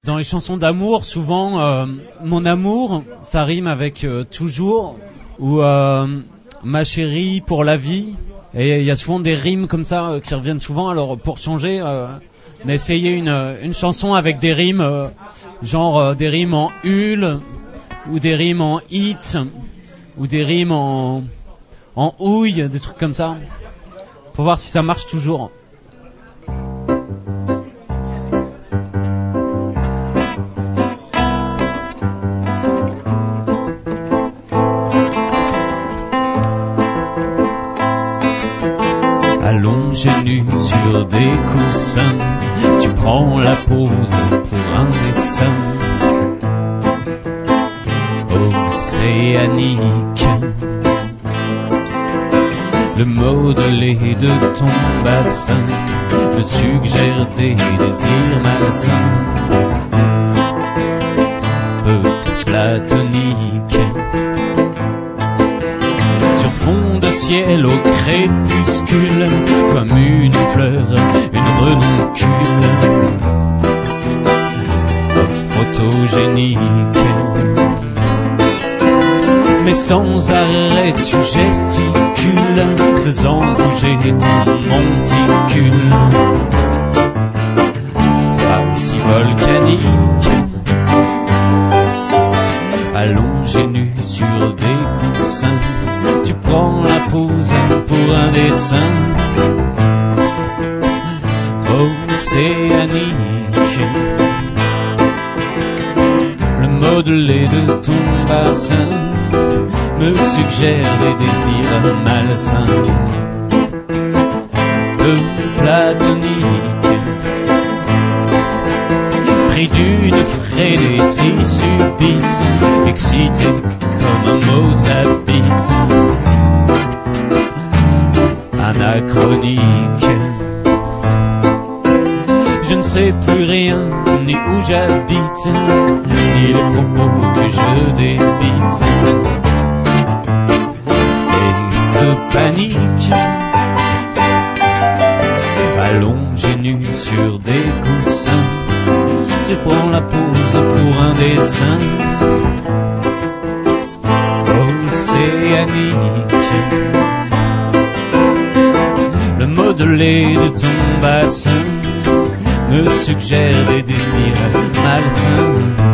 Dans les chansons d'amour, souvent, mon amour, ça rime avec toujours ou ma chérie pour la vie. Et il y a souvent des rimes comme ça qui reviennent souvent. Alors pour changer, on a essayé une chanson avec des rimes, genre des rimes en hul, ou des rimes en hit, ou des rimes en houille, des trucs comme ça. Pour voir si ça marche toujours. Allongé nu sur des coussins, tu prends la pause pour un dessin océanique. Le modelé de ton bassin me suggère des désirs malsains, peu platoniques. Sur fond de ciel au crépuscule, comme une fleur, une renoncule photogénique. Mais sans arrêt tu gesticules, faisant bouger ton monticule. Facie volcanique, allongé nu sur des coussins, tu prends la pose pour un dessin océanique. Le modelé de ton bassin me suggère des désirs malsains, peu platoniques. Pris d'une frénésie subite, excité comme un mozabite, anachronique. Je ne sais plus rien, ni où j'habite, ni les propos que je débite. De panique, allongé nu sur des coussins, tu prends la pose pour un dessin océanique. Le modelé de ton bassin me suggère des désirs malsains,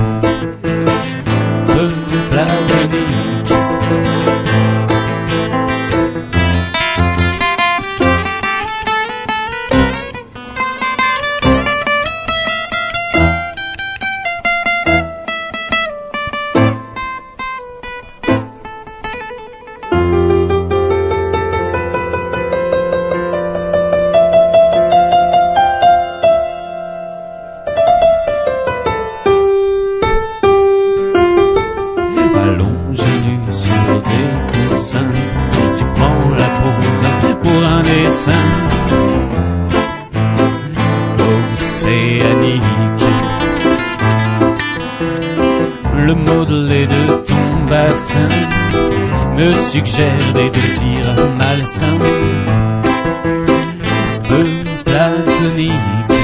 peu platoniques. Océanique, le modelé de ton bassin me suggère des désirs malsains, peu platoniques.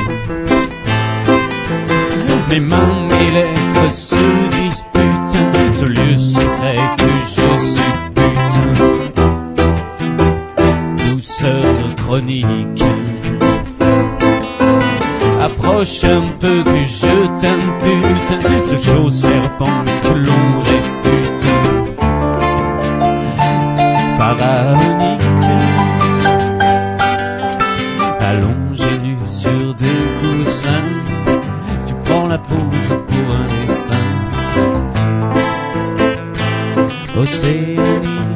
Mes mains, mes lèvres se disputent, ce lieu secret que je suppute, douceur chronique. Approche un peu que je t'impute ce chaud serpent que l'on répute pharaonique. Allongé nu sur des coussins, tu prends la pose pour un dessin océanique.